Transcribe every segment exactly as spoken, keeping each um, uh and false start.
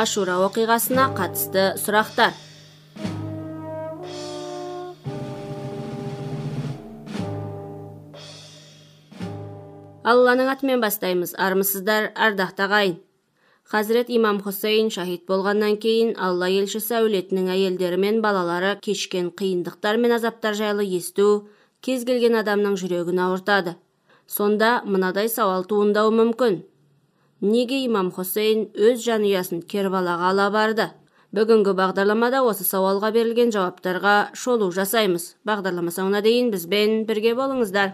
Ашура оқиғасына қатысты сұрақтар. Алланың атымен бастаймыз. Армысыздар, ардақты ағайын. Хазірет имам Хусейн шахид болғаннан кейін Алла елшісі әулетінің әйелдері мен балалары кешкен қиындықтар мен азаптар жайлы есту кез келген адамның жүрегін ауыртады. Сонда мынадай сауал туындауы мүмкін. Неге имам Хусейн өз жанұясын Кербалаға ала барды? Бүгінгі бағдарламада осы сауалға берілген жауаптарға шолу жасаймыз. Бағдарлама соңына дейін бізбен бірге болыңыздар.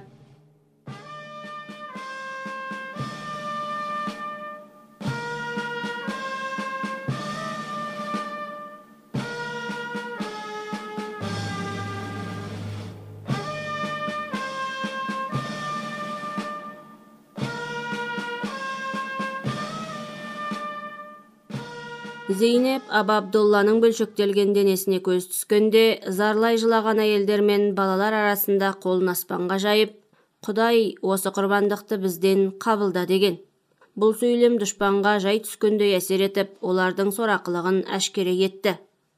Зейнеп Аба Абдулланың бөлшектелген денесіне көз түскенде зарлай жылаған әйелдер мен балалар арасында қолын аспанға жайып, Құдай осы құрбандықты бізден қабылда деген. Бұл сөйлем дұшпанға жай түскендей әсер етіп, олардың сорақылығын әшкере етті.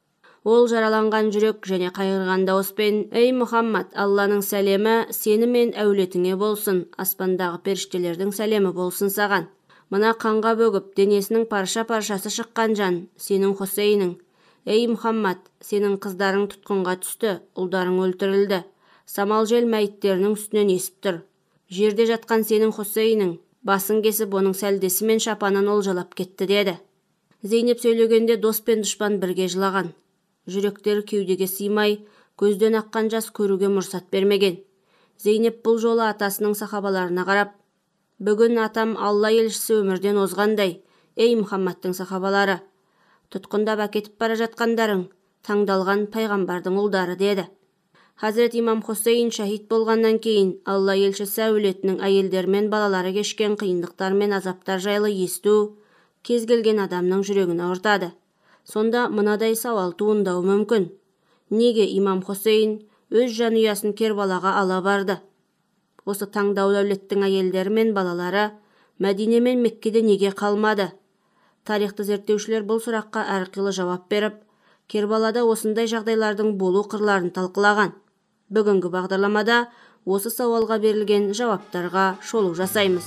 Ол жараланған жүрек және қайғырған дауыспен: «Ей Мұхаммад, Алланың сәлемі сені мен әулетіңе болсын, аспандағы періштелердің сәлемі болсын саған. Мына қанға бөгіп, денесінің парша-паршасы шыққан жан, сенің Хусейнің. Ей Мұхаммад, сенің қыздарың тұтқынға түсті, ұлдарың өлтірілді. Самал жел мәйіттерінің үстінен есіп тұр. Жерде жатқан сенің Хусейнің, басын кесіп, оның сәлдесі мен шапанын олжалап кетті» деді. Зейнеп сөйлегенде дос пен дұшпан бірге жылаған. Жүректері кеудеге сыймай, көзден аққан жас көруге мұрсат бермеген. Зейнеп бұл жолы атасының сахабаларына қарап: «Бүгін атам Алла елшісі өмірден озғандай, ей Мұхаммадтың сахабалары, тұтқындап әкетіп бара жатқандарың таңдалған пайғамбардың ұлдары» деді. Хазірет имам Хусейн шахид болғаннан кейін Алла елшісі әулетінің әйелдері мен балалары кешкен қиындықтар мен азаптар жайлы есту кез келген адамның жүрегін ауыртады. Сонда мынадай сауал туындауы мүмкін. Неге имам Хусейн өз жанұясын Кербалаға ала барды? Осы таңдаулы әулеттің әйелдері мен балалары Мәдине мен Меккеде неге қалмады? Тарихты зерттеушілер бұл сұраққа әрқилы жауап беріп, Кербалада осындай жағдайлардың болу қырларын талқылаған. Бүгінгі бағдарламада осы сауалға берілген жауаптарға шолу жасаймыз.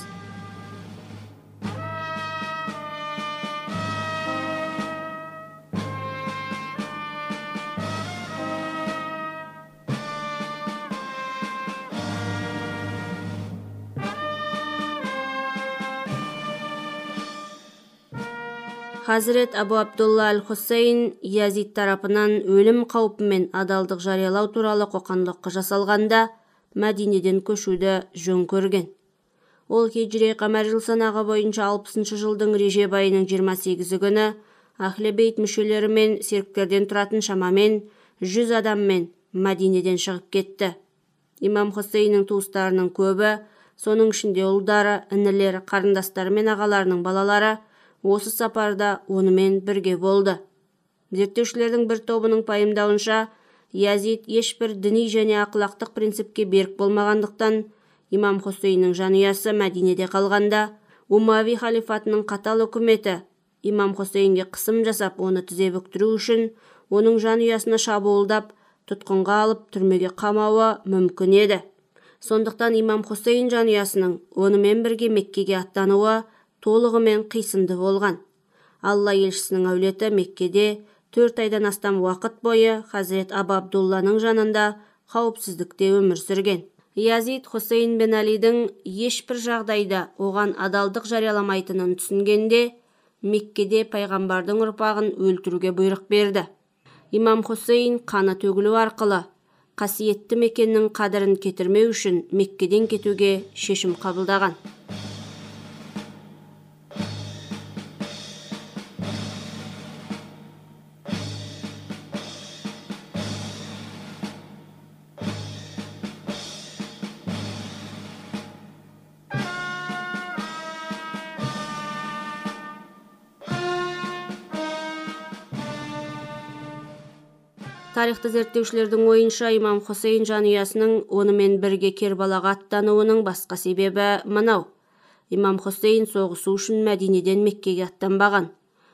Хазірет Абу Абдулла Аль-Хусейн Язид тарапынан өлім қаупі мен адалдық жариялау туралы қоқандыққа жасалғанда Мәдинеден көшуді жөн көрген. Ол хижри қамар жыл санағы бойынша алпысыншы жылдың Режеп айының жиырма сегізі күні Ахле бейт мүшелері мен серіктерден тұратын шамамен жүз адаммен Мәдинеден шығып кетті. Имам Хусейннің туыстарының көбі, соның ішінде ұлдары, інілері, қарындастары мен ағаларының балалары осы сапарда онымен бірге болды. Зерттеушілердің бір тобының пайымдауынша, Язид ешбір діни және ақылақтық принципке берік болмағандықтан, имам Хусейннің жанұясы Мәдинеде қалғанда, Умави халифатының қатал үкіметі имам Хусейнге қысым жасап, оны тізе бүктіру үшін оның жанұясына шабуылдап, тұтқынға алып, түрмеге қамауы мүмкін еді. Сондықтан имам Хусейн жанұясының онымен бірге Меккеге аттануы толығымен қисынды болған. Алла елшісінің әулеті Меккеде төрт айдан астам уақыт бойы Хазірет Аба Абдулланың жанында қауіпсіздікте өмір сүрген. Язид Хусейн бен Алидің ешбір жағдайда оған адалдық жарияламайтынын түсінгенде, Меккеде пайғамбардың ұрпағын өлтіруге бұйрық берді. Имам Хусейн қаны төгілу арқылы қасиетті мекеннің қадірін кетірмеу үшін Меккеден кетуге шешім қабылдаған. Тарихты зерттеушілердің ойынша, имам Хусейн жанұясының онымен бірге Кербалаға аттануының басқа себебі мынау. Имам Хусейн соғысу үшін Мәдинеден Меккеге аттанбаған.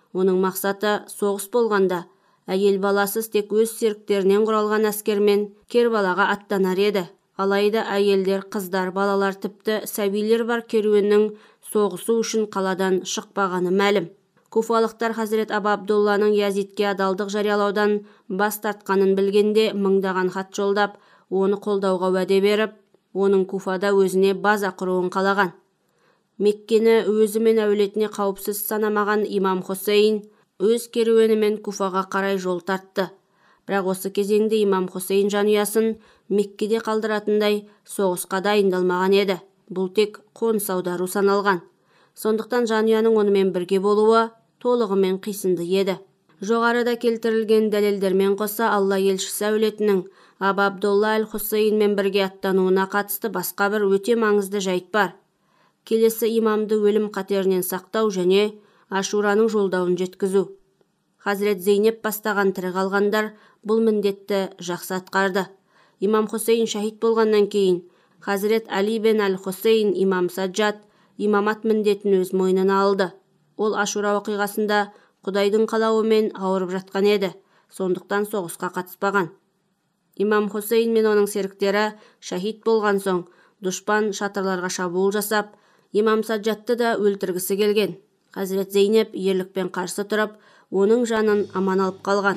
Оның мақсаты соғыс болғанда әйел баласыз тек өз серіктерінен құралған әскермен кербалаға аттанар еді. Алайда әйелдер, қыздар, балалар тіпті сәбилер бар керуеннің соғысу үшін қаладан шықпағаны мәлім. Куфалықтар Хазірет Аба Абдулланың Язидке адалдық жариялаудан бас тартқанын білгенде мыңдаған хат жолдап, оны қолдауға уәде беріп, оның Куфада өзіне база құруын қалаған. Меккені өзі мен әулетіне қауіпсіз санамаған имам Хусейн өз керуенімен Куфаға қарай жол тартты. Бірақ осы кезеңде имам Хусейн жанұясын Меккеде қалдыратындай соғысқа дайындалмаған еді. Бұл тек қоныс аудару саналған. Сондықтан жанұяның онымен бірге болуы толығымен қисынды еді. Жоғарыда келтірілген дәлелдермен қоса Алла елшісі әулетінің Аба Абдулла әл-Хусейнмен бірге аттануына қатысты басқа бір өте маңызды жайт бар. Келесі имамды өлім қатерінен сақтау және Ашураның жолдауын жеткізу. Хазірет Зейнеп бастаған тірі қалғандар бұл міндетті жақсы атқарды. Имам Хусейн шахид болғаннан кейін Хазірет Али бен әл-Хусейн имам Саджад имамат міндетін өз мойнына алды. Ол Ашура оқиғасында Құдайдың қалауымен ауырып жатқан еді, сондықтан соғысқа қатыспаған. Имам Хусейн мен оның серіктері шахид болған соң, дұшпан шатырларға шабуыл жасап, имам Саджадты да өлтіргісі келген. Хазірет Зейнеп ерлікпен қарсы тұрып, оның жанын аман алып қалған.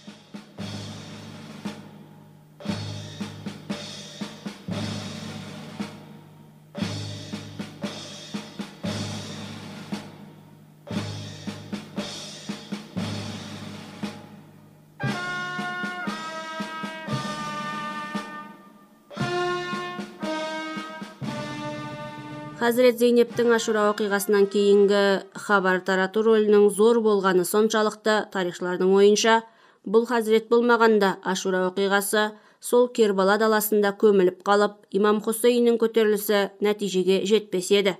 Хазірет Зейнептің Ашура оқиғасынан кейінгі хабар тарату рөлінің зор болғаны соншалықты тарихшылардың ойынша, бұл Хазірет болмағанда Ашура оқиғасы сол Кербала даласында көміліп қалып, имам Хусейннің көтерілісі нәтижеге жетпес еді.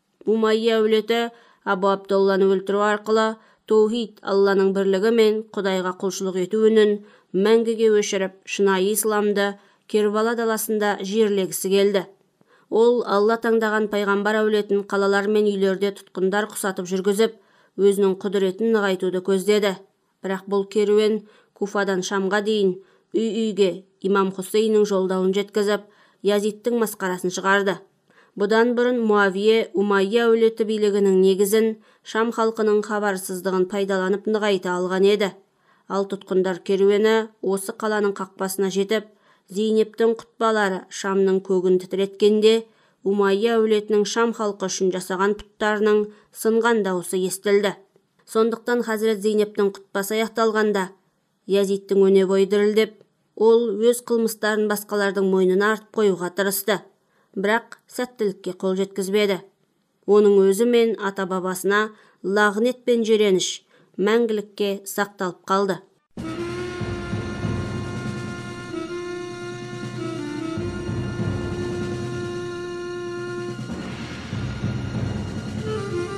Умайя әулеті Абу Абдулланы өлтіру арқылы таухид, Алланың бірлігі мен Құдайға құлшылық ету үнін мәңгіге өшіріп, шынайы исламды Кербала даласында жерлегісі келді. Ол Алла таңдаған пайғамбар әулетін қалалар мен үйлерде тұтқындар құсатып жүргізіп, өзінің құдіретін нығайтуды көздеді. Бірақ бұл керуен Куфадан Шамға дейін үй-үйге имам Хусейннің жолдауын жеткізіп, Язидтің масқарасын шығарды. Бұдан бұрын Муавие Умайя әулеті билігінің негізін Шам халқының хабарсыздығын пайдаланып нығайта алған еді. Ал тұтқындар керуені осы қаланың қақпасына жетіп, Зейнептің құтбалары Шамның көгін тітіреткенде, Умайя әулетінің Шам халқы үшін жасаған пұттарының сынған дауысы естілді. Сондықтан Хазірет Зейнептің құтпасы аяқталғанда, Язидтің өне бойы дірілдеп, ол өз қылмыстарын басқалардың мойнына артып қоюға тырысты. Бірақ сәттілікке қол жеткізбеді. Оның өзі мен ата-бабасына лағнет пен жереніш мәңгілікке сақталып қалды.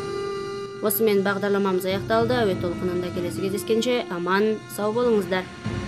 Осымен бағдарламамыз аяқталды. Әуе толқынында келесі кездескенше аман сау болыңыздар.